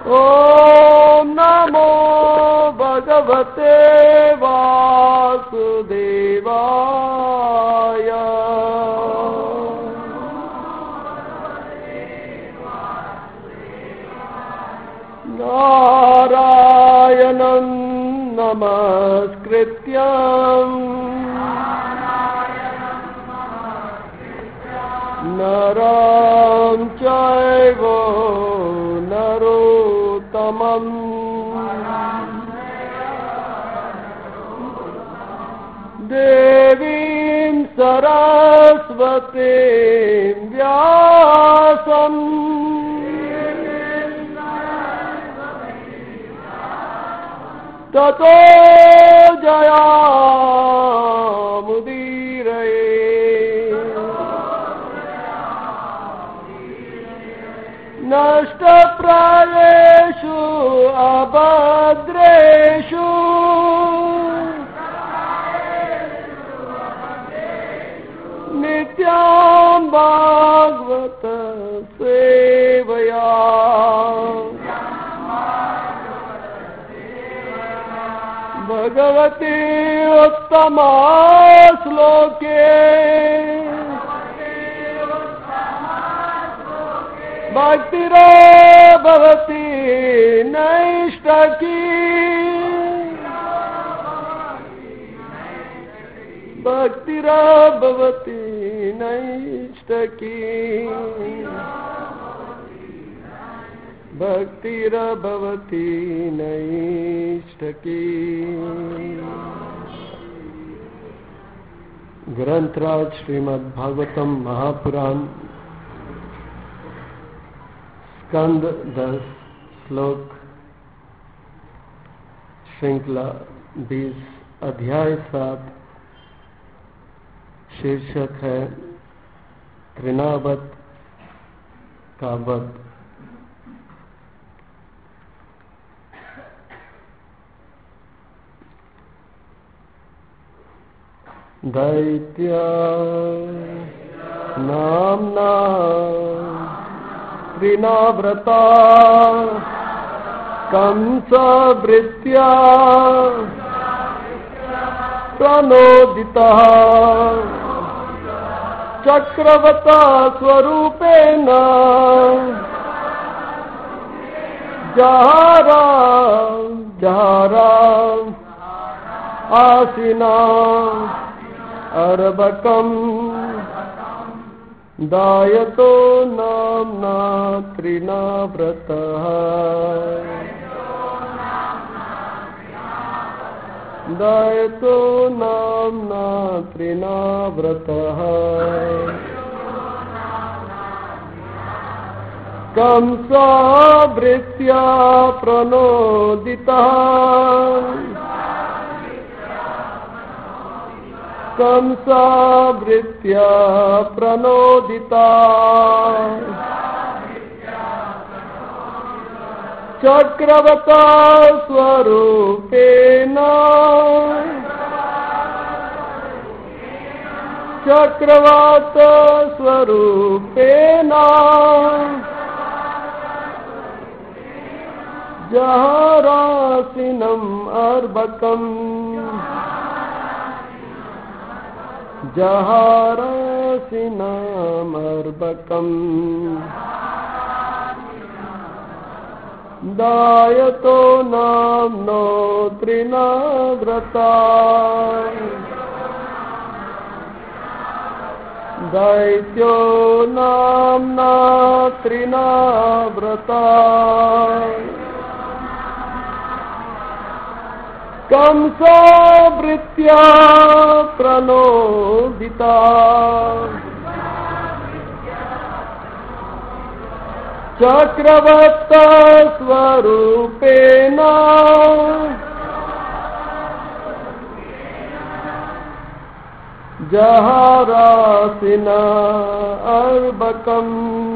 ॐ नमो भगवते वासुदेवाय। नारायणं नमस्कृत्यं नरं चैव नरोत्तमम् देवीं सरस्वतीं व्यासं ततो जयामुदीरये। नष्टप्रायेषु अभद्रेषु नित्यां भागवत सेवया भगवती उत्तमा श्लोके भक्तिर्भवति नैष्ठकी भक्तिर्भवति नैष्ठकी भक्तिर्भवति नैष्ठकी। ग्रंथराज श्रीमद् भागवतम महापुराण स्कंद 10 श्लोक श्रृंखला 20 अध्याय 7 शीर्षक है तृणावत का वध। दैत्य नाम्ना तृणाव्रता कंसवृत्त्या प्रणोदितः चक्रवता स्वरूपेण जहारा आसीना अर्भकम् दायतो नाम्ना तृणाव्रतः दायतो नाम्ना तृणाव्रतः कंसवृत्त्या प्रणोदितः कंसवृत्त्या प्रणोदिता चक्रवता स्वरूपेण चक्रवात स्वरूपेण जहारासिनम् अर्भकम् जहारासिनम् अर्भकम् दायतो नाम्नो तृणाव्रता दैत्यो नाम्ना तृणाव्रता कंसवृत्त्या प्रणोदिता चक्रवत स्वरूपेण जहारासिना अर्भकम्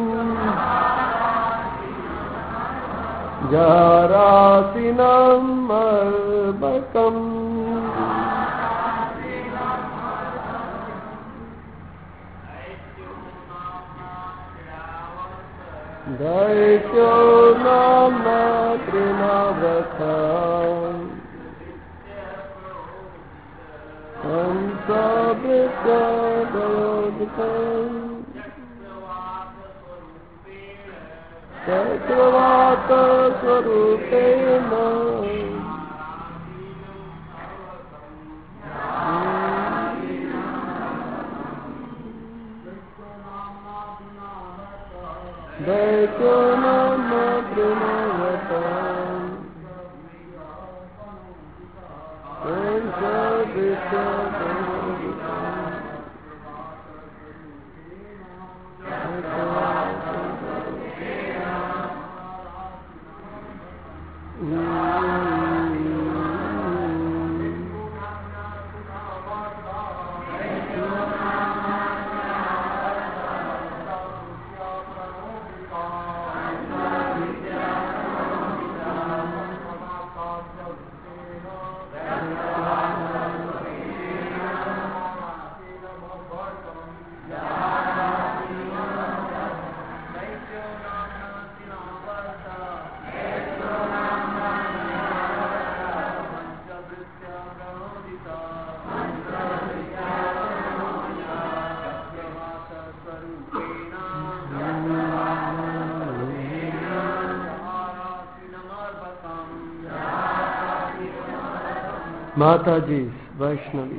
जहारासिनम् अर्भकम् दैत्यो नाम्ना चक्रवात स्वरूपेण दैत्यो नाम प्रणवताम् माता जी वैष्णवी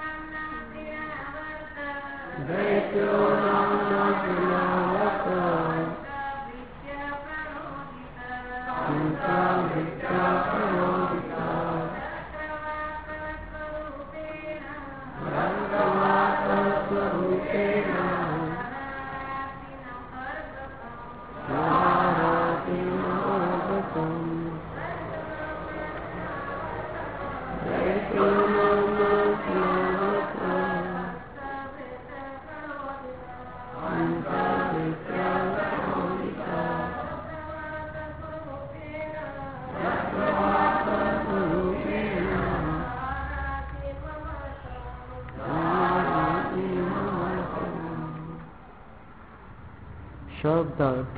शब्दार्थ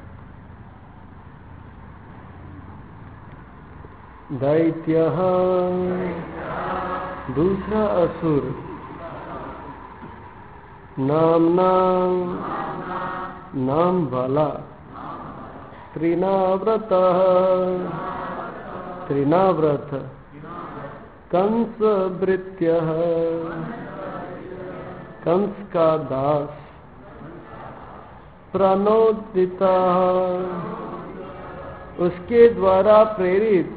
दैत्यः दूसरा असुर नामना नाम वाला त्रिनाव्रतः त्रिनाव्रत कंस भृत्यः कंस का दास प्रणोदिता उसके द्वारा प्रेरित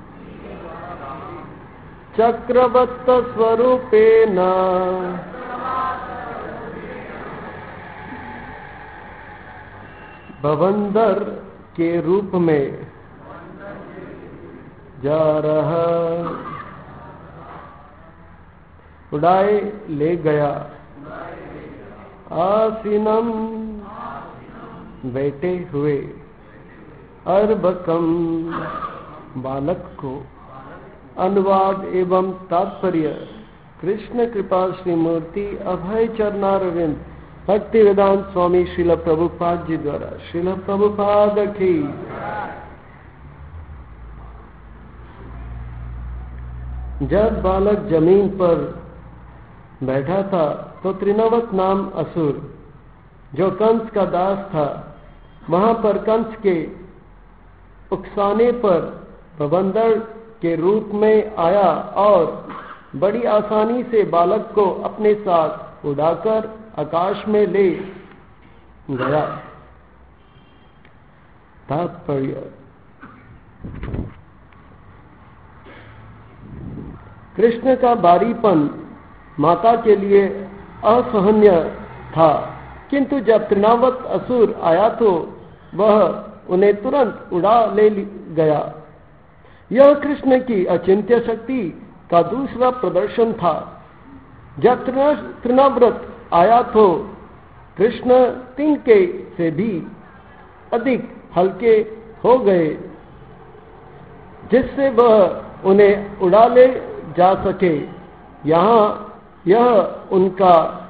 चक्रवत्त स्वरूपेण भवंदर के रूप में जा रहा उड़ाए ले गया आसीनम बैठे हुए अर्भकम बालक को। अनुवाद एवं तात्पर्य कृष्ण कृपा श्री मूर्ति अभय चरणारविंद भक्ति वेदांत स्वामी श्रील प्रभुपाद जी द्वारा। श्रील प्रभुपाद की। जब बालक जमीन पर बैठा था तो त्रिनवत नाम असुर जो कंस का दास था वहां पर कंस के उकसाने पर बवंदर के रूप में आया और बड़ी आसानी से बालक को अपने साथ उड़ाकर आकाश में ले गया। तात्पर्य कृष्ण का बारीपन माता के लिए असहनीय था, किंतु जब तृणावत असुर आया तो वह उन्हें तुरंत उड़ा ले गया। यह कृष्ण की अचिंत्य शक्ति का दूसरा प्रदर्शन था। जब तृणाव्रत आया तो कृष्ण तिनके से भी अधिक हल्के हो गए, जिससे वह उन्हें उड़ा ले जा सके। यहाँ यह उनका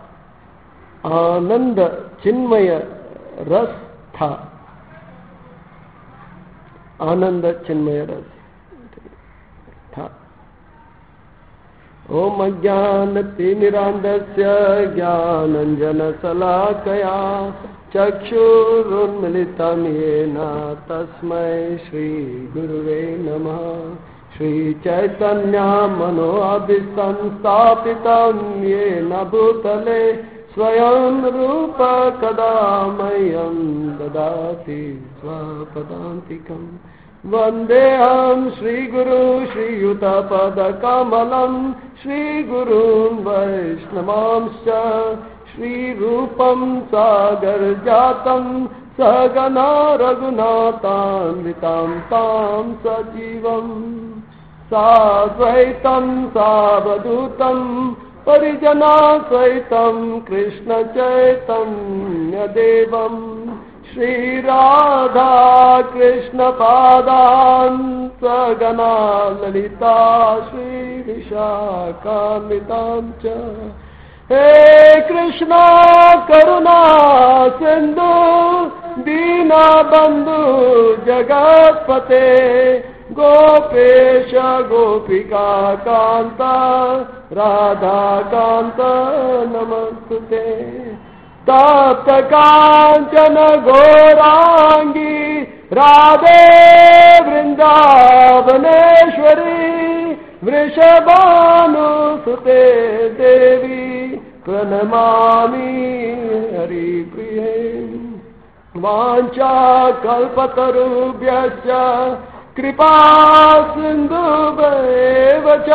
आनंद चिन्मय रस था। आनंद चिन्मय रस। ॐ अज्ञानतिमिरान्धस्य ज्ञानाञ्जनशलाकया चक्षुरुन्मिलितं येन तस्मै श्रीगुरुवे नमः। श्रीचैतन्यमनोभीष्टं स्थापितं येन भूतले स्वयं रूप कदा मह्यं ददाति स्वपदान्तिकम्। वन्देऽहं श्रीगुरु श्रीयुतपदकमलं श्रीगुरून् वैष्णवांश्च श्रीरूपं सागरजातं सहगना रघुनाथान्वितं तं सजीवं साद्वैतं सावधूतं परिजनसहितं कृष्णचैतन्यदेवम् श्रीराधा कृष्णपादान् सगना ललिता श्रीविशाखान्वितां च। हे कृष्णा करुणा सिन्धु दीनबन्धु जगत्पते गोपेश गोपिका कान्त राधा कान्त नमस्तुते। तप्त कांचन गौरांगी राधे वृंदावनेश्वरी वृषभानुसुते देवी प्रणमामि हरिप्रिये। वाञ्छा कल्पतरुभ्यश्च कृपा सिन्धुभ्येव च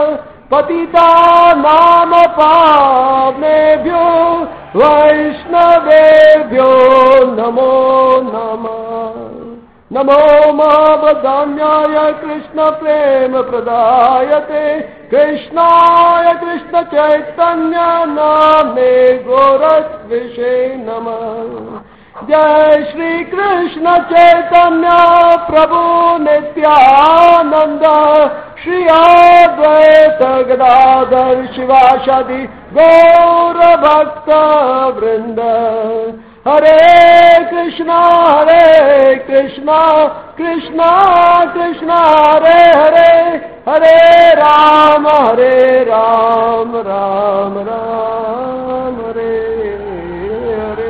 पतितानां पावनेभ्यो वैष्णवेभ्यो नमो नमः। नमो महावदान्याय कृष्ण प्रेम प्रदायते कृष्णाय कृष्ण चैतन्य नाम्ने गोरक्षविषे नमः। जय श्री कृष्ण चैतन्य प्रभु नित्यानंद श्री अद्वैत गदाधर शिवासादि गौर भक्त वृंद। हरे कृष्णा कृष्णा कृष्णा हरे हरे हरे राम राम राम हरे हरे।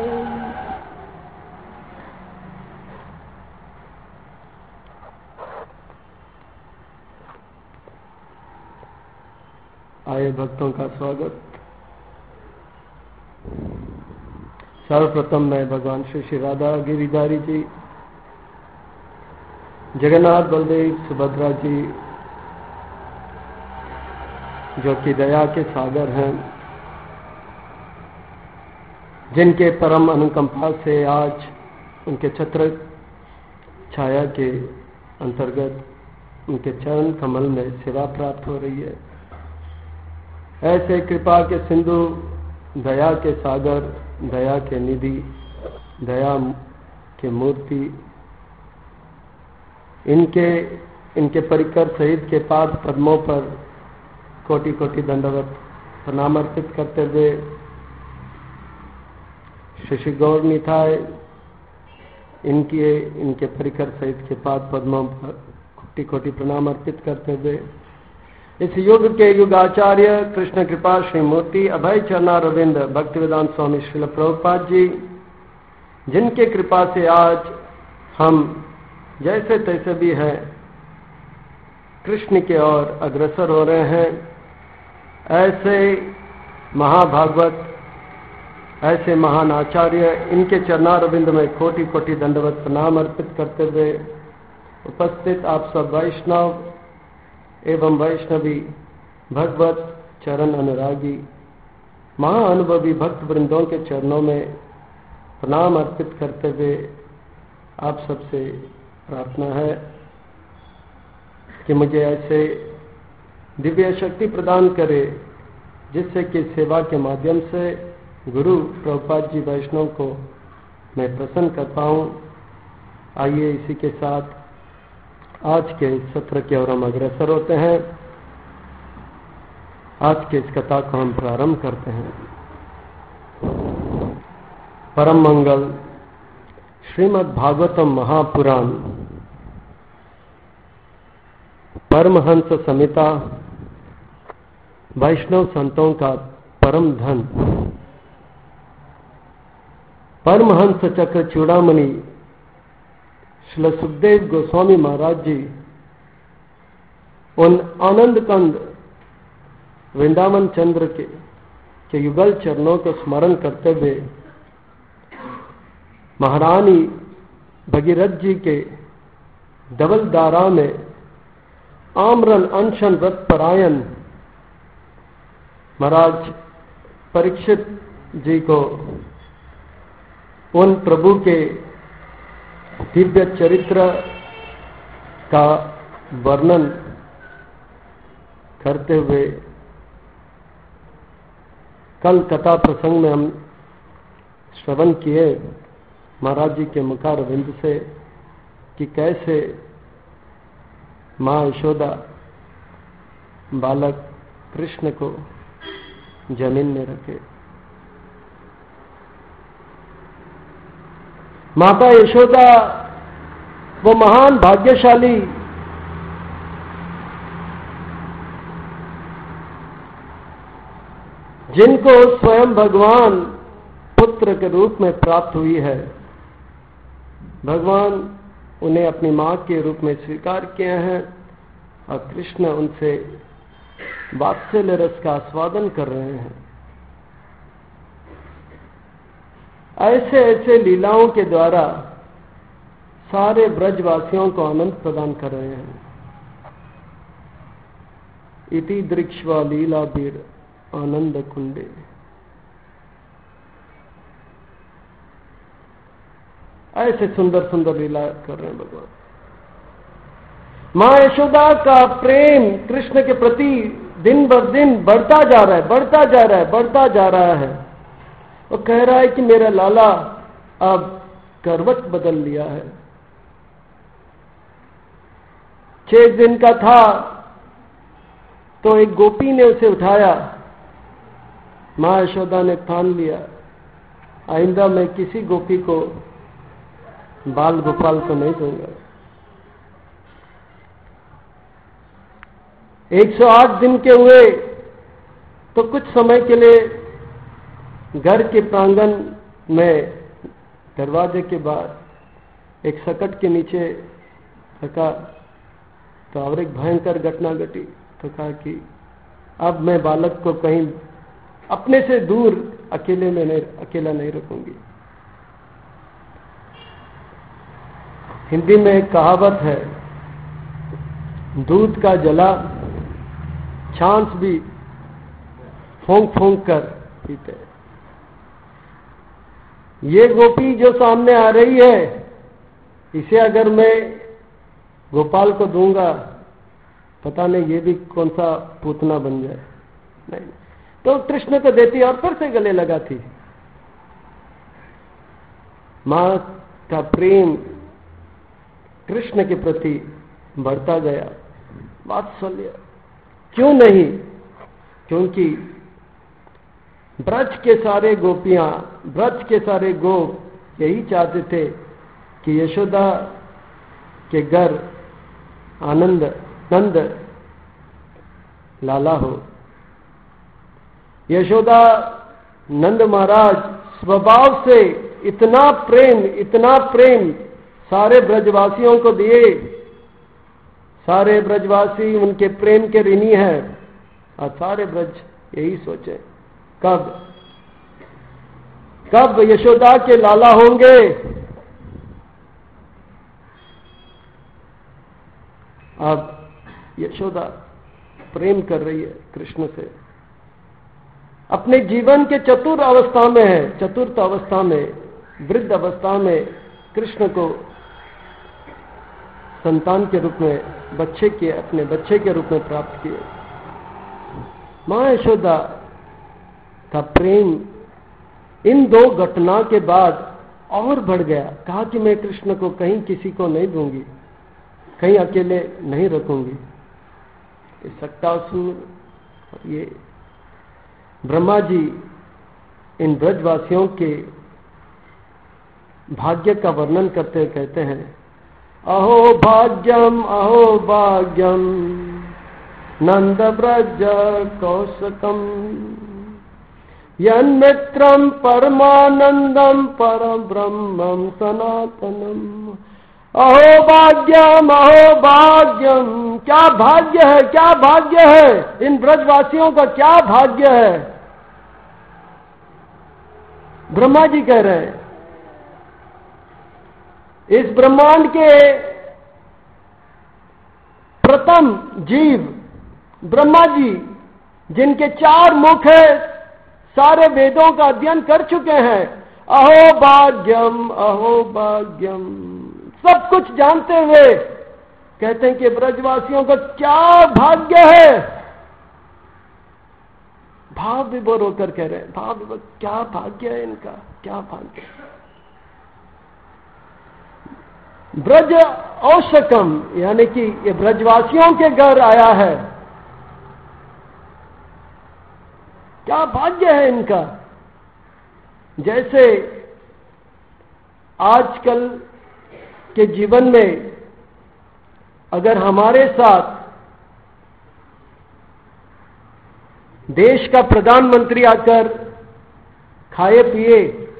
आए भक्तों का स्वागत। सर्वप्रथम मैं भगवान श्री राधा गिरिधारी जी, जगन्नाथ बलदेव सुभद्रा जी, जो कि दया के सागर हैं, जिनके परम अनुकंपा से आज उनके छत्र छाया के अंतर्गत उनके चरण कमल में सेवा प्राप्त हो रही है। ऐसे कृपा के सिंधु, दया के सागर, दया के निधि, दया के मूर्ति, इनके परिकर सहित के पाद पद्मों पर कोटि कोटि दंडवत प्रणाम अर्पित करते हुए श्री गौर निताय इनके परिकर सहित के पाद पद्मों पर कोटि कोटि प्रणाम अर्पित करते हुए इस युग के युगाचार्य कृष्ण कृपा श्री मूर्ति अभय चरणारविंद भक्तिवेदांत स्वामी श्रील प्रभुपाद जी, जिनके कृपा से आज हम जैसे तैसे भी हैं कृष्ण के ओर अग्रसर हो रहे हैं, ऐसे महाभागवत, ऐसे महान आचार्य, इनके चरणारविंद में कोटि कोटि दंडवत प्रणाम अर्पित करते हुए उपस्थित आप सब वैष्णव एवं वैष्णवी भगवत चरण अनुरागी महाअनुभवी भक्त वृंदों के चरणों में प्रणाम अर्पित करते हुए आप सबसे प्रार्थना है कि मुझे ऐसे दिव्य शक्ति प्रदान करे जिससे कि सेवा के माध्यम से गुरु प्रभुपाद जी वैष्णव को मैं प्रसन्न कर पाऊं। आइए इसी के साथ आज के इस सत्र की ओर हम अग्रसर होते हैं। आज के इस कथा को हम प्रारंभ करते हैं। परम मंगल श्रीमद् भागवतम महापुराण परमहंस संहिता वैष्णव संतों का परम धन परमहंस चक्र चूड़ामणि श्री सुखदेव गोस्वामी महाराज जी उन आनंद कंद वृंदावन चंद्र के युगल चरणों को स्मरण करते हुए महारानी भगीरथ जी के डबल दारा में आमरन अनशन व्रत परायण महाराज परीक्षित जी को उन प्रभु के दिव्य चरित्र का वर्णन करते हुए कल कथा प्रसंग में हम श्रवण किए महाराज जी के मुखार विंद से कि कैसे मां यशोदा बालक कृष्ण को जमीन में रखे। माता यशोदा वो महान भाग्यशाली जिनको स्वयं भगवान पुत्र के रूप में प्राप्त हुई है। भगवान उन्हें अपनी मां के रूप में स्वीकार किए हैं और कृष्ण उनसे वात्सल्य रस का आस्वादन कर रहे हैं। ऐसे ऐसे लीलाओं के द्वारा सारे ब्रजवासियों को आनंद प्रदान कर रहे हैं। इति दृक्ष्वा लीला बीर आनंद कुंडे। ऐसे सुंदर सुंदर लीला कर रहे हैं भगवान। मां यशोदा का प्रेम कृष्ण के प्रति दिन ब दिन बढ़ता जा रहा है, बढ़ता जा रहा है, बढ़ता जा रहा है। वो कह रहा है कि मेरा लाला अब करवट बदल लिया है। 6 दिन का था तो एक गोपी ने उसे उठाया। मां यशोदा ने ठान लिया आइंदा मैं किसी गोपी को बाल गोपाल को नहीं दूंगा। 108 दिन के हुए तो कुछ समय के लिए घर के प्रांगण में दरवाजे के बाहर एक सकट के नीचे रखा तो और एक भयंकर घटना घटी। तो कहा कि अब मैं बालक को कहीं अपने से दूर अकेला नहीं रखूंगी। हिंदी में एक कहावत है, दूध का जला छाछ भी फूंक फूंक कर पीते। ये गोपी जो सामने आ रही है इसे अगर मैं गोपाल को दूंगा पता नहीं ये भी कौन सा पूतना बन जाए। नहीं तो कृष्ण को देती और फिर से गले लगाती। मां का प्रेम कृष्ण के प्रति बढ़ता गया, वात्सल्य। क्यों नहीं? क्योंकि ब्रज के सारे गोपियां, ब्रज के सारे गोप यही चाहते थे कि यशोदा के घर आनंद नंद लाला हो। यशोदा नंद महाराज स्वभाव से इतना प्रेम सारे ब्रजवासियों को दिए। सारे ब्रजवासी उनके प्रेम के ऋणी हैं और सारे ब्रज यही सोचे कब यशोदा के लाला होंगे। अब यशोदा प्रेम कर रही है कृष्ण से। अपने जीवन के चतुर्थ अवस्था में वृद्ध अवस्था में कृष्ण को संतान के रूप में अपने बच्चे के रूप में प्राप्त किए। मां यशोदा का प्रेम इन 2 घटना के बाद और बढ़ गया। कहा कि मैं कृष्ण को कहीं किसी को नहीं दूंगी, कहीं अकेले नहीं रखूंगी। सक्तासुर ये ब्रह्मा जी इन ब्रजवासियों के भाग्य का वर्णन करते कहते हैं, अहो भाग्यम नंद ब्रज कौशकम यन्मित्रम परमानंदम परम ब्रह्मम सनातनम। अहो भाग्यम अहो भाग्यम, क्या भाग्य है, क्या भाग्य है, इन ब्रजवासियों का क्या भाग्य है। ब्रह्मा जी कह रहे हैं इस ब्रह्मांड के प्रथम जीव ब्रह्मा जी, जिनके 4 मुख है, सारे वेदों का अध्ययन कर चुके हैं। अहो भाग्यम अहो भाग्यम, सब कुछ जानते हुए कहते हैं कि ब्रजवासियों का क्या भाग्य है। भाव विभोर होकर कह रहे हैं, भाव विभोर, क्या भाग्य है इनका, क्या भाग्य है। ब्रज औशकम, यानी कि ये ब्रजवासियों के घर आया है, क्या भाग्य है इनका। जैसे आजकल के जीवन में अगर हमारे साथ देश का प्रधानमंत्री आकर खाए पिए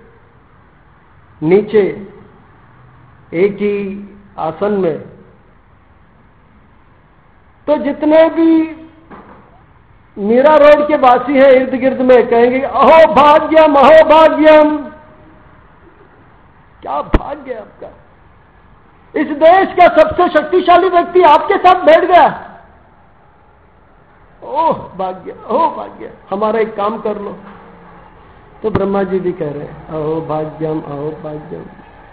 नीचे एक ही आसन में, तो जितने भी मीरा रोड के वासी हैं इर्द गिर्द में कहेंगे अहो भाग्यम अहो भाग्यम, क्या भाग्य है आपका। इस देश का सबसे शक्तिशाली व्यक्ति आपके साथ बैठ गया, ओह भाग्य ओह भाग्य, हमारा एक काम कर लो। तो ब्रह्मा जी भी कह रहे हैं अहो भाग्यम अहो भाग्यम,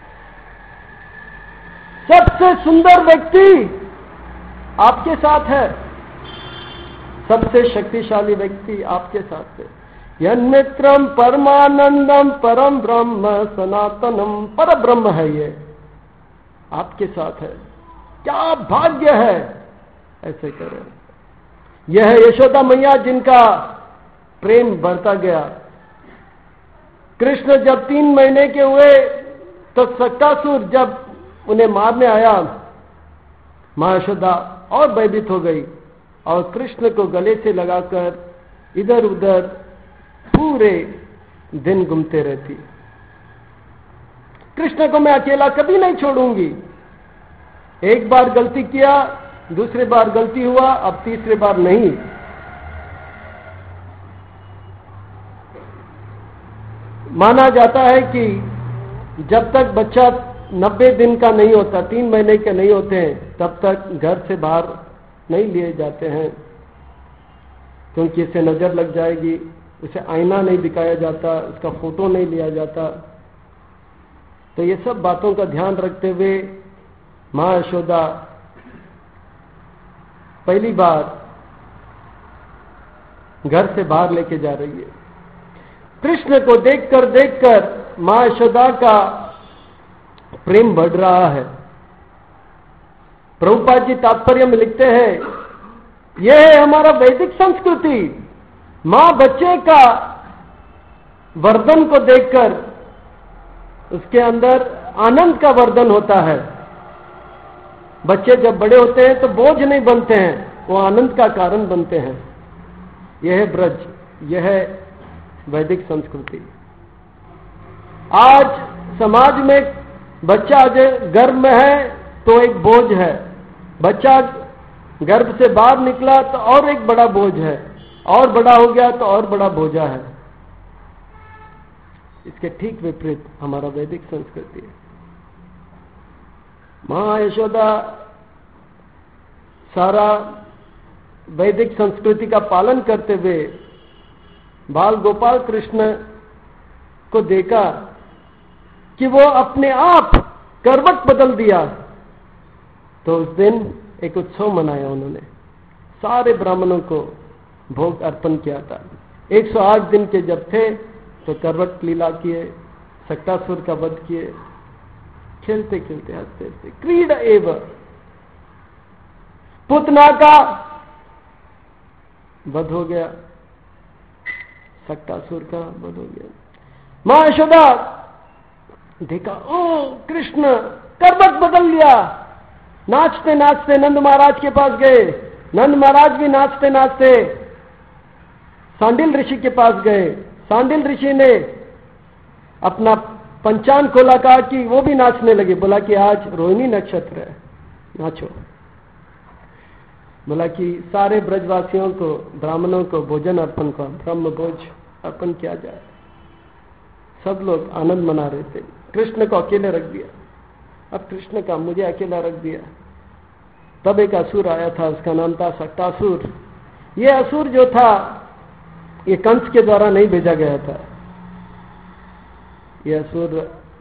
सबसे सुंदर व्यक्ति आपके साथ है, सबसे शक्तिशाली व्यक्ति आपके साथ है। यन्मित्रम परमानंदम परम ब्रह्म सनातनम, पर ब्रह्म है, ये आपके साथ है, क्या भाग्य है, ऐसे कह रहे हैं। यह है यशोदा मैया जिनका प्रेम बढ़ता गया। कृष्ण जब 3 महीने के हुए तो सक्कासुर जब उन्हें मारने आया, मां यशोदा और भयभीत हो गई और कृष्ण को गले से लगाकर इधर उधर पूरे दिन घूमते रहती। कृष्ण को मैं अकेला कभी नहीं छोड़ूंगी। एक बार गलती किया, दूसरी बार गलती हुआ, अब तीसरी बार नहीं। माना जाता है कि जब तक बच्चा 90 दिन का नहीं होता, 3 महीने के नहीं होते हैं, तब तक घर से बाहर नहीं लिए जाते हैं, क्योंकि इससे नजर लग जाएगी। उसे आईना नहीं दिखाया जाता, उसका फोटो नहीं लिया जाता। तो ये सब बातों का ध्यान रखते हुए मां यशोदा पहली बार घर से बाहर लेके जा रही है। कृष्ण को देखकर मां यशोदा का प्रेम बढ़ रहा है। प्रभुपाद जी तात्पर्य में लिखते हैं, यह है हमारा वैदिक संस्कृति। मां बच्चे का वर्धन को देखकर उसके अंदर आनंद का वर्धन होता है। बच्चे जब बड़े होते हैं तो बोझ नहीं बनते हैं, वो आनंद का कारण बनते हैं। यह है ब्रज, यह है वैदिक संस्कृति। आज समाज में बच्चा गर्भ में है तो एक बोझ है, बच्चा गर्भ से बाहर निकला तो और एक बड़ा बोझ है, और बड़ा हो गया तो और बड़ा बोझा है। इसके ठीक विपरीत हमारा वैदिक संस्कृति है। मां यशोदा सारा वैदिक संस्कृति का पालन करते हुए बाल गोपाल कृष्ण को देखा कि वो अपने आप करवट बदल दिया, तो उस दिन एक उत्सव मनाया उन्होंने। सारे ब्राह्मणों को भोग अर्पण किया था। 108 दिन के जब थे तो करवट लीला किए, सक्तासुर का वध किए, खेलते खेलते हंसते हंसते। क्रीड एव, पुतना का वध हो गया, सक्तासुर का वध हो गया। मां यशोदा देखा, ओ कृष्ण करवट बदल लिया। नाचते नाचते नंद महाराज के पास गए, नंद महाराज भी नाचते नाचते सांडिल ऋषि के पास गए। सांडिल ऋषि ने अपना पंचांग खोला, कहा कि वो भी नाचने लगे। बोला कि आज रोहिणी नक्षत्र है, नाचो। बोला कि सारे ब्रजवासियों को, ब्राह्मणों को भोजन अर्पण को, ब्रह्म भोज अर्पण किया जाए। सब लोग आनंद मना रहे थे। कृष्ण को अकेले रख दिया। अब कृष्ण का मुझे अकेला रख दिया। तब एक असुर आया था, उसका नाम था सक्टासुर। ये असुर जो था, ये कंस के द्वारा नहीं भेजा गया था। ये असुर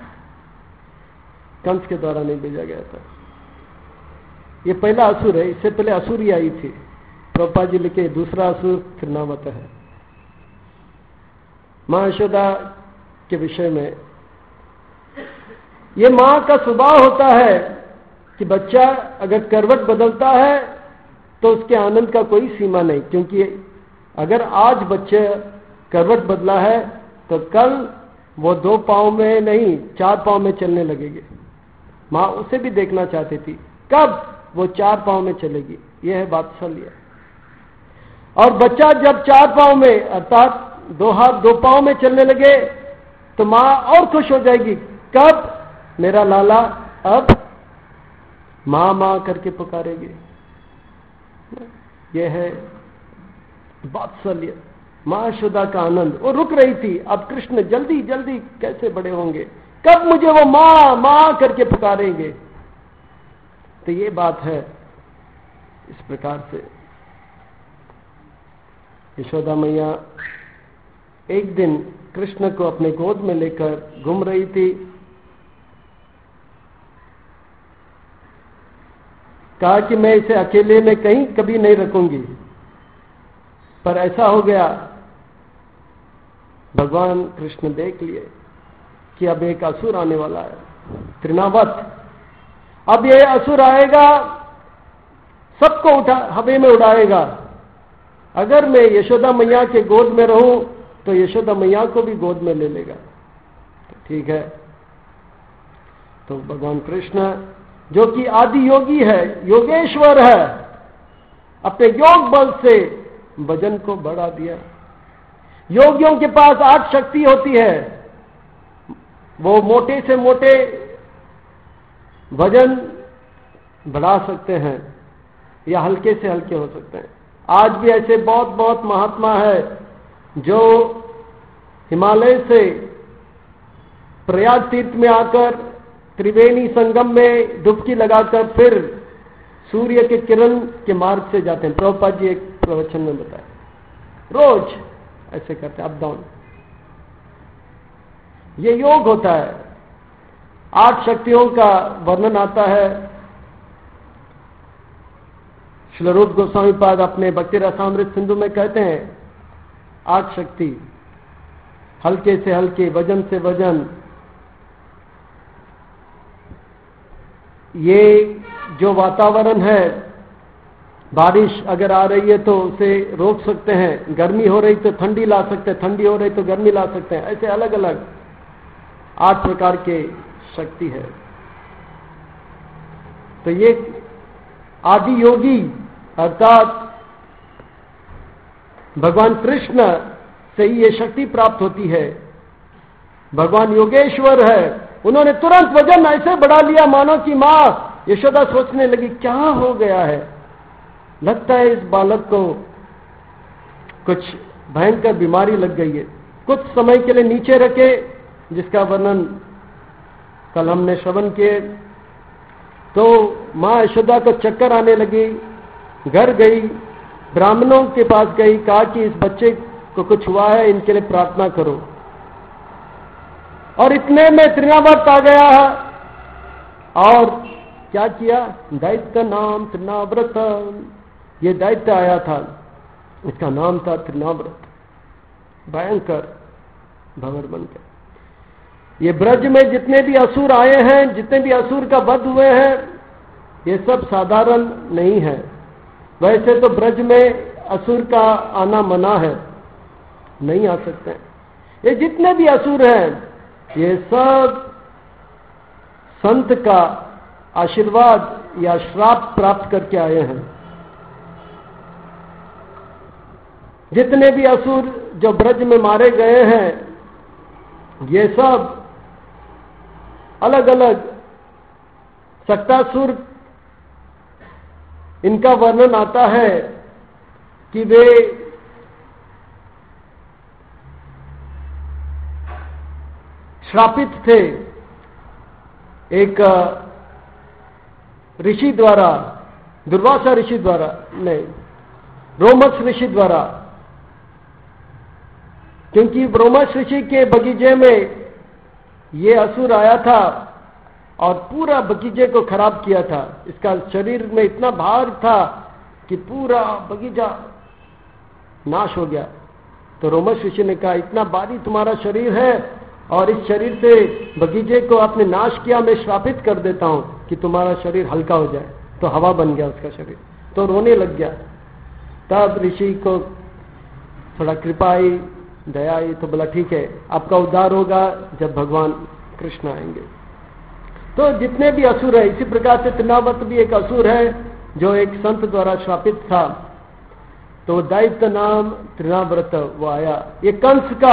कंस के द्वारा नहीं भेजा गया था। ये पहला असुर है। इससे पहले असुरी आई थी। प्रभुपाद जी लिखे दूसरा असुर तृणावत है। मां यशोदा के विषय में, ये मां का स्वभाव होता है कि बच्चा अगर करवट बदलता है तो उसके आनंद का कोई सीमा नहीं, क्योंकि अगर आज बच्चे करवट बदला है तो कल वो 2 पांव में नहीं 4 पांव में चलने लगेगी। मां उसे भी देखना चाहती थी कब वो 4 पांव में चलेगी। यह है वात्सल्य। और बच्चा जब 4 पांव में अर्थात 2 हाथ 2 पांव में चलने लगे तो मां और खुश हो जाएगी। कब मेरा लाला अब मां मां करके पुकारेगी। यह है वात्सल्य, मां यशोदा का आनंद। वो रुक रही थी, अब कृष्ण जल्दी जल्दी कैसे बड़े होंगे, कब मुझे वो मां मां करके पुकारेंगे। तो ये बात है। इस प्रकार से यशोदा मैया एक दिन कृष्ण को अपने गोद में लेकर घूम रही थी। कहा कि मैं इसे अकेले में कहीं कभी नहीं रखूंगी। पर ऐसा हो गया, भगवान कृष्ण देख लिए कि अब एक असुर आने वाला है, तृणावत। अब ये असुर आएगा, सबको उठा हवा में उड़ाएगा। अगर मैं यशोदा मैया के गोद में रहूं तो यशोदा मैया को भी गोद में ले लेगा। तो ठीक है। तो भगवान कृष्ण जो कि आदि योगी है, योगेश्वर है, अपने योग बल से भजन को बढ़ा दिया। योगियों के पास 8 शक्ति होती है। वो मोटे से मोटे भजन बढ़ा सकते हैं या हल्के से हल्के हो सकते हैं। आज भी ऐसे बहुत बहुत महात्मा है जो हिमालय से प्रयाग तीर्थ में आकर त्रिवेणी संगम में डुबकी लगाकर फिर सूर्य के किरण के मार्ग से जाते हैं। प्रभुपाद जी एक प्रवचन में बताया, रोज ऐसे करते हैं, अप डाउन। ये योग होता है। 8 शक्तियों का वर्णन आता है। श्री रूप गोस्वामी पाद अपने भक्ति रसामृत सिंधु में कहते हैं 8 शक्ति, हल्के से हल्के, वजन से वजन। ये जो वातावरण है, बारिश अगर आ रही है तो उसे रोक सकते हैं, गर्मी हो रही तो ठंडी ला सकते हैं, ठंडी हो रही तो गर्मी ला सकते हैं। ऐसे अलग अलग 8 प्रकार के शक्ति है। तो ये आदि योगी अर्थात भगवान कृष्ण से ही ये शक्ति प्राप्त होती है। भगवान योगेश्वर है। उन्होंने तुरंत वजन ऐसे बढ़ा लिया मानो कि मां यशोदा सोचने लगी क्या हो गया है, लगता है इस बालक को कुछ भयंकर बीमारी लग गई है। कुछ समय के लिए नीचे रखे, जिसका वर्णन कल हमने श्रवण किए। तो मां यशोदा को चक्कर आने लगी, घर गई, ब्राह्मणों के पास गई, कहा कि इस बच्चे को कुछ हुआ है, इनके लिए प्रार्थना करो। और इतने में तृणावर्त आ गया और क्या किया, दैत्य नाम तृणाव्रत, ये दैत्य आया था, इसका नाम था तृणाव्रत, भयंकर भंवर बनकर। ये ब्रज में जितने भी असुर आए हैं, जितने भी असुर का वध हुए हैं, ये सब साधारण नहीं है। वैसे तो ब्रज में असुर का आना मना है, नहीं आ सकते। ये जितने भी असुर हैं, ये सब संत का आशीर्वाद या श्राप प्राप्त करके आए हैं। जितने भी असुर जो ब्रज में मारे गए हैं, ये सब अलग अलग सक्तासुर, इनका वर्णन आता है कि वे श्रापित थे एक ऋषि द्वारा, दुर्वासा ऋषि द्वारा नहीं, रोमस ऋषि द्वारा, क्योंकि रोमस ऋषि के बगीचे में ये असुर आया था और पूरा बगीचे को खराब किया था। इसका शरीर में इतना भार था कि पूरा बगीचा नाश हो गया। तो रोमस ऋषि ने कहा, इतना भारी तुम्हारा शरीर है और इस शरीर से बगीचे को आपने नाश किया, मैं श्रापित कर देता हूं कि तुम्हारा शरीर हल्का हो जाए। तो हवा बन गया उसका शरीर, तो रोने लग गया। तब ऋषि को थोड़ा कृपा आई, दया आई, तो बोला ठीक है, आपका उद्धार होगा जब भगवान कृष्ण आएंगे। तो जितने भी असुर है, इसी प्रकार से तृणावत भी एक असुर है जो एक संत द्वारा श्रापित था। तो दैत्य नाम तृणाव्रत वो आया। ये कंस का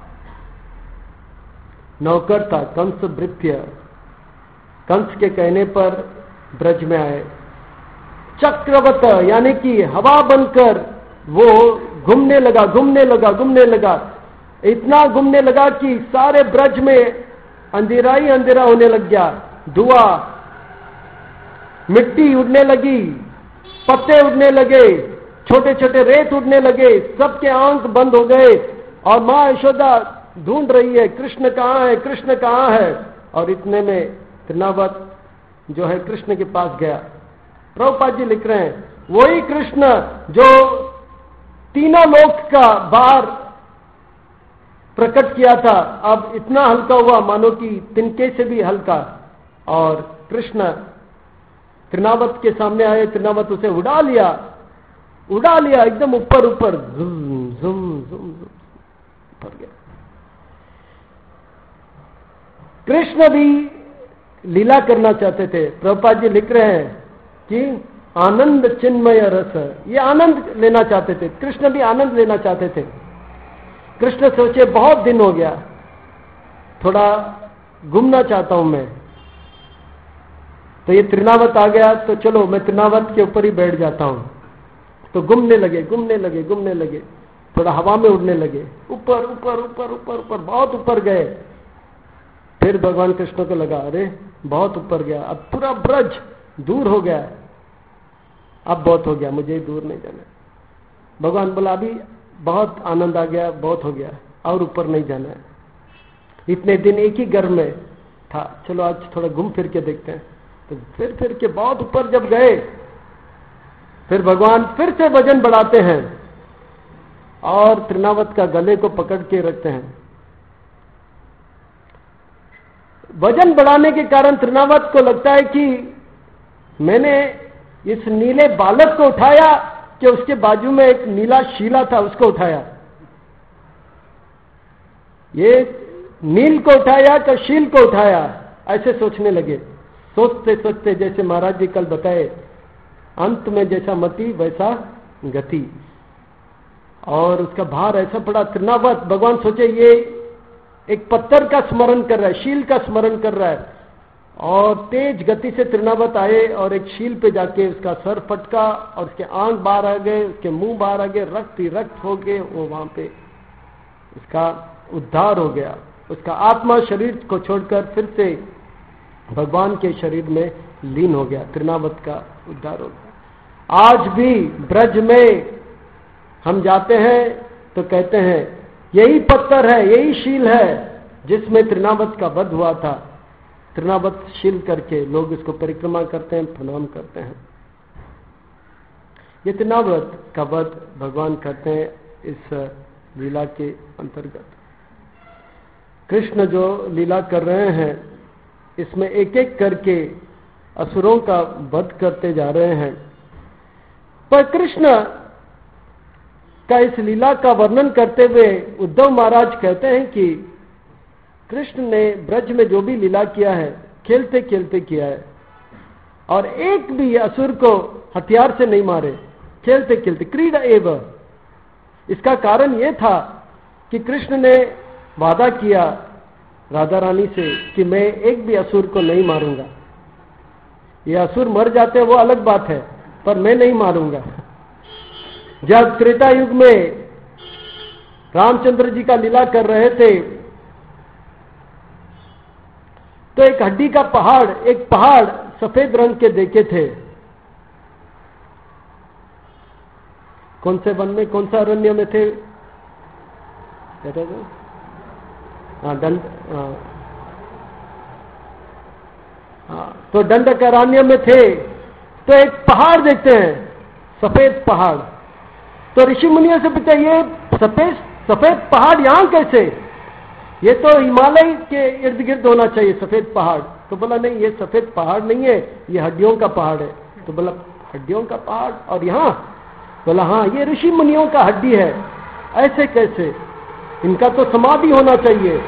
नौकर था, कंस भृत्य। कंस के कहने पर ब्रज में आए। चक्रवत यानी कि हवा बनकर वो घूमने लगा, घूमने लगा, घूमने लगा। इतना घूमने लगा कि सारे ब्रज में अंधेरा ही अंधेरा होने लग गया। धुआं, मिट्टी उड़ने लगी, पत्ते उड़ने लगे, छोटे छोटे रेत उड़ने लगे, सबके आंख बंद हो गए। और मां यशोदा ढूंढ रही है, कृष्ण कहां है, कृष्ण कहां है। और इतने में तृणावत जो है कृष्ण के पास गया। प्रभुपाद जी लिख रहे हैं, वही कृष्ण जो तीनों लोक का भार प्रकट किया था, अब इतना हल्का हुआ मानो कि तिनके से भी हल्का। और कृष्ण तृणावत के सामने आए, तृणावत उसे उड़ा लिया, उड़ा लिया एकदम ऊपर ऊपर, झुम झुम झुम ऊपर गया। कृष्ण भी लीला करना चाहते थे। प्रभुपाद जी लिख रहे हैं कि आनंद चिन्मय रस, ये आनंद लेना चाहते थे, कृष्ण भी आनंद लेना चाहते थे। कृष्ण सोचे बहुत दिन हो गया, थोड़ा घूमना चाहता हूं मैं। तो ये तृणावत आ गया, तो चलो मैं तृणावत के ऊपर ही बैठ जाता हूं। तो घूमने लगे, घूमने लगे, घूमने लगे, थोड़ा हवा में उड़ने लगे, ऊपर ऊपर ऊपर ऊपर ऊपर, बहुत ऊपर गए। फिर भगवान कृष्ण को लगा, अरे बहुत ऊपर गया, अब पूरा ब्रज दूर हो गया, अब बहुत हो गया, मुझे दूर नहीं जाना। भगवान बोला, अभी बहुत आनंद आ गया, बहुत हो गया, और ऊपर नहीं जाना है। इतने दिन एक ही घर में था, चलो आज थोड़ा घूम फिर के देखते हैं। तो फिर के बहुत ऊपर जब गए, फिर भगवान फिर से वजन बढ़ाते हैं और तृणावत का गले को पकड़ के रखते हैं। वजन बढ़ाने के कारण तृणावत को लगता है कि मैंने इस नीले बालक को उठाया कि उसके बाजू में एक नीला शीला था, उसको उठाया। ये नील को उठाया कि शील को उठाया, ऐसे सोचने लगे। सोचते सोचते, जैसे महाराज जी कल बताए, अंत में जैसा मति वैसा गति, और उसका भार ऐसा पड़ा। तृणावत भगवान सोचे ये एक पत्थर का स्मरण कर रहा है, शील का स्मरण कर रहा है, और तेज गति से तृणावत आए और एक शील पे जाके उसका सर फटका और उसके आंख बाहर आ गए, उसके मुंह बाहर आ गए, रक्त ही रक्त हो गए। वो वहां पे उसका उद्धार हो गया। उसका आत्मा शरीर को छोड़कर फिर से भगवान के शरीर में लीन हो गया। तृणावत का उद्धार हो गया। आज भी ब्रज में हम जाते हैं तो कहते हैं यही पत्थर है, यही शील है जिसमें तृणावत का वध हुआ था। तृणावत शील करके लोग इसको परिक्रमा करते हैं, प्रणाम करते हैं। ये तृणावत का वध भगवान करते हैं इस लीला के अंतर्गत। कृष्ण जो लीला कर रहे हैं, इसमें एक एक करके असुरों का वध करते जा रहे हैं। पर कृष्ण का इस लीला का वर्णन करते हुए उद्धव महाराज कहते हैं कि कृष्ण ने ब्रज में जो भी लीला किया है, खेलते खेलते किया है, और एक भी असुर को हथियार से नहीं मारे, खेलते खेलते, क्रीड़ा एव, इसका कारण यह था कि कृष्ण ने वादा किया राधा रानी से कि मैं एक भी असुर को नहीं मारूंगा। ये असुर मर जाते हैं वो अलग बात है, पर मैं नहीं मारूंगा। जब त्रेता युग में रामचंद्र जी का लीला कर रहे थे तो एक हड्डी का पहाड़, एक पहाड़ सफेद रंग के देखे थे। कौन से वन में, कौन सा अरण्य में थे? दंड, तो दंडक अरण्य में थे तो एक पहाड़ देखते हैं, सफेद पहाड़। तो ऋषि मुनियों से पूछा, ये सफेद पहाड़ यहां कैसे? ये तो हिमालय के इर्द गिर्द होना चाहिए सफेद पहाड़। तो बोला नहीं, ये सफेद पहाड़ नहीं है, ये हड्डियों का पहाड़ है। तो बोला हड्डियों का पहाड़ और यहां? बोला हाँ, ये ऋषि मुनियों का हड्डी है। ऐसे कैसे? इनका तो समाधि होना चाहिए।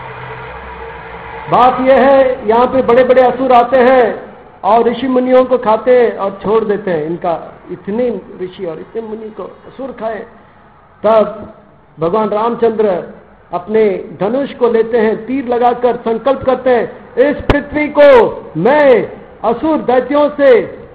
बात यह है, यहाँ पे बड़े बड़े असुर आते हैं और ऋषि मुनियों को खाते हैं और छोड़ देते हैं। इनका इतने ऋषि और इतने मुनि को असुर खाए। तब भगवान रामचंद्र अपने धनुष को लेते हैं, तीर लगाकर संकल्प करते हैं, इस पृथ्वी को मैं असुर दैत्यों से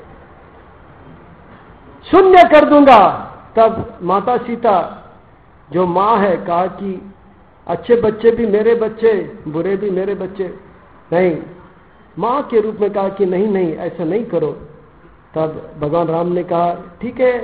शून्य कर दूंगा। तब माता सीता जो मां है कहा कि अच्छे बच्चे भी मेरे बच्चे, बुरे भी मेरे बच्चे। नहीं, मां के रूप में कहा कि नहीं नहीं, ऐसा नहीं करो। तब भगवान राम ने कहा ठीक है,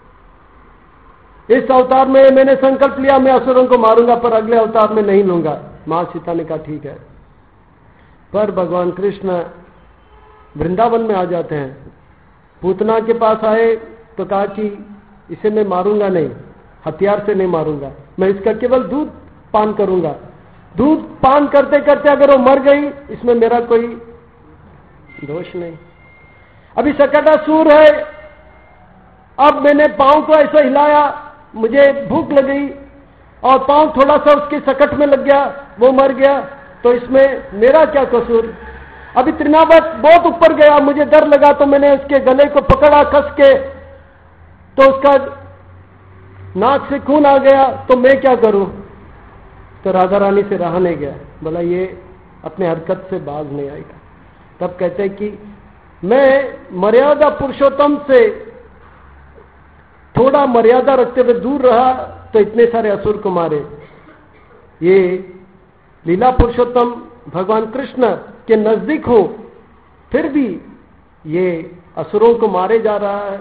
इस अवतार में मैंने संकल्प लिया मैं असुरों को मारूंगा, पर अगले अवतार में नहीं लूंगा। मां सीता ने कहा ठीक है। पर भगवान कृष्ण वृंदावन में आ जाते हैं। पूतना के पास आए तो कहा कि इसे मैं मारूंगा नहीं, हथियार से नहीं मारूंगा, मैं इसका केवल दूध पान करूंगा। दूध पान करते करते अगर वो मर गई, इसमें मेरा कोई दोष नहीं। अभी सकटासुर है, अब मैंने पांव को ऐसा हिलाया, मुझे भूख लगी और पांव थोड़ा सा उसके सकट में लग गया, वो मर गया, तो इसमें मेरा क्या कसूर? अभी तृणावत बहुत ऊपर गया, मुझे डर लगा तो मैंने उसके गले को पकड़ा कस के, तो उसका नाक से खून आ गया, तो मैं क्या करूं? तो राधा रानी से रहा नहीं गया। बोला ये अपने हरकत से बाज नहीं आएगा। तब कहते हैं कि मैं मर्यादा पुरुषोत्तम से थोड़ा मर्यादा रखते हुए दूर रहा तो इतने सारे असुर को मारे। ये लीला पुरुषोत्तम भगवान कृष्ण के नजदीक हो, फिर भी ये असुरों को मारे जा रहा है,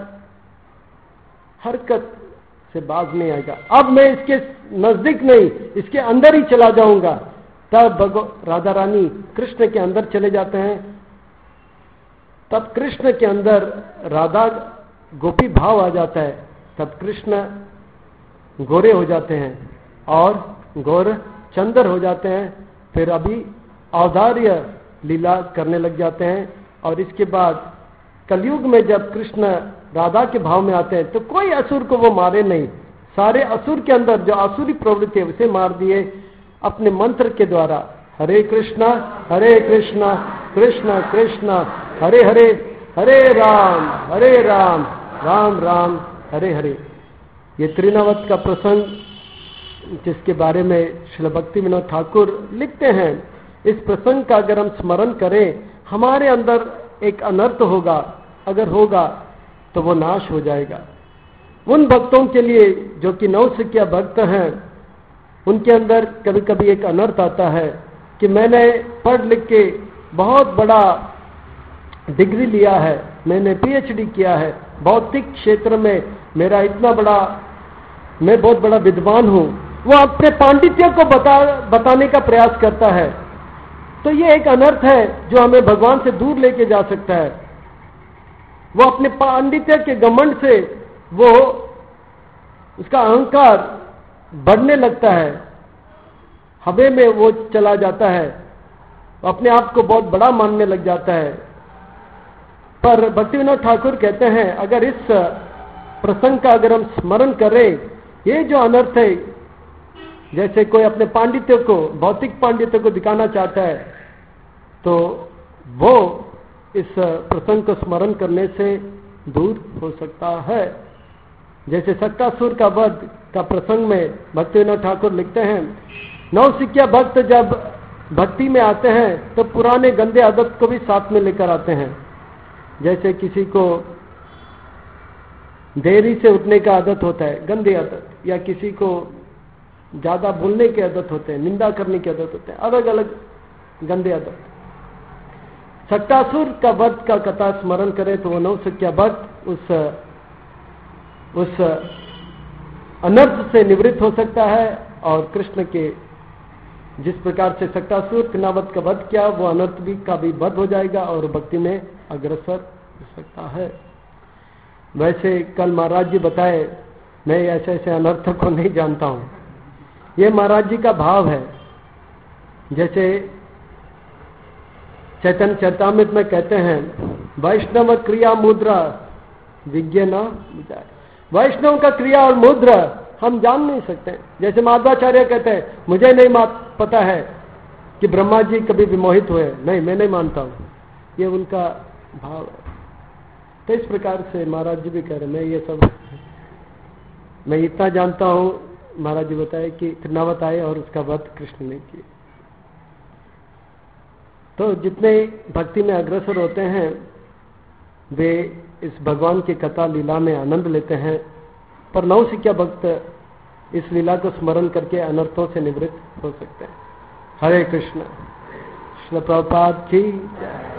हरकत से बाज नहीं आएगा। अब मैं इसके नजदीक नहीं, इसके अंदर ही चला जाऊंगा। तब राधा रानी कृष्ण के अंदर चले जाते हैं। तब कृष्ण के अंदर राधा गोपी भाव आ जाता है। तब कृष्ण गोरे हो जाते हैं और गौर चंदर हो जाते हैं। फिर अभी औदार्य लीला करने लग जाते हैं। और इसके बाद कलयुग में जब कृष्ण राधा के भाव में आते हैं तो कोई असुर को वो मारे नहीं। सारे असुर के अंदर जो आसुरी प्रवृत्ति है उसे मार दिए अपने मंत्र के द्वारा। हरे कृष्णा कृष्ण कृष्ण हरे हरे, हरे राम राम राम हरे हरे। ये त्रिनावत का प्रसंग जिसके बारे में श्रील भक्ति विनोद ठाकुर लिखते हैं, इस प्रसंग का अगर हम स्मरण करें हमारे अंदर एक अनर्थ होगा, अगर होगा तो वो नाश हो जाएगा। उन भक्तों के लिए जो कि नौसिखिया भक्त हैं, उनके अंदर कभी कभी एक अनर्थ आता है कि मैंने पढ़ लिख के बहुत बड़ा डिग्री लिया है, मैंने पीएचडी किया है, भौतिक क्षेत्र में मेरा इतना बड़ा, मैं बहुत बड़ा विद्वान हूं। वो अपने पांडित्य को बताने का प्रयास करता है। तो ये एक अनर्थ है जो हमें भगवान से दूर लेके जा सकता है। वो अपने पांडित्य के घमंड से वो उसका अहंकार बढ़ने लगता है, हवे में वो चला जाता है, अपने आप को बहुत बड़ा मानने लग जाता है। पर भक्ति विनोद ठाकुर कहते हैं अगर इस प्रसंग का अगर हम स्मरण करें, ये जो अनर्थ है, जैसे कोई अपने पांडित्य को, भौतिक पांडित्य को दिखाना चाहता है, तो वो इस प्रसंग को स्मरण करने से दूर हो सकता है। जैसे सक्टासुर का वध का प्रसंग में भक्तिविनोद ठाकुर लिखते हैं, नौसिखिया भक्त जब भक्ति में आते हैं तो पुराने गंदे आदत को भी साथ में लेकर आते हैं। जैसे किसी को देरी से उठने का आदत होता है, गंदी आदत, या किसी को ज्यादा बोलने की आदत होते हैं, निंदा करने की आदत होते हैं, अलग अलग गंदे आदत। सक्टासुर का वध का कथा स्मरण करें तो वो नौसिखिया भक्त उस अनर्थ से निवृत्त हो सकता है, और कृष्ण के जिस प्रकार से सक्टासुर तृणावत का वध किया, वो अनर्थ भी का भी वध हो जाएगा और भक्ति में अग्रसर हो सकता है। वैसे कल महाराज जी बताए, मैं ऐसे ऐसे अनर्थ को नहीं जानता हूं, ये महाराज जी का भाव है। जैसे चैतन्य चरितामृत में कहते हैं, वैष्णव क्रिया मुद्रा विज्ञ न विचार। वैष्णव का क्रिया और मुद्रा हम जान नहीं सकते। जैसे माधवाचार्य कहते हैं, मुझे नहीं पता है कि ब्रह्मा जी कभी विमोहित हुए, नहीं, मैं नहीं मानता हूं, ये उनका भाव है। तो इस प्रकार से महाराज जी भी कह रहे, मैं इतना जानता हूं, महाराज जी बताए कि तृणावत आए और उसका वध कृष्ण ने किया। तो जितने भक्ति में अग्रसर होते हैं वे इस भगवान की कथा लीला में आनंद लेते हैं, पर नौसिखिया भक्त इस लीला को स्मरण करके अनर्थों से निवृत्त हो सकते हैं। हरे कृष्ण। श्रील प्रभुपाद की जय।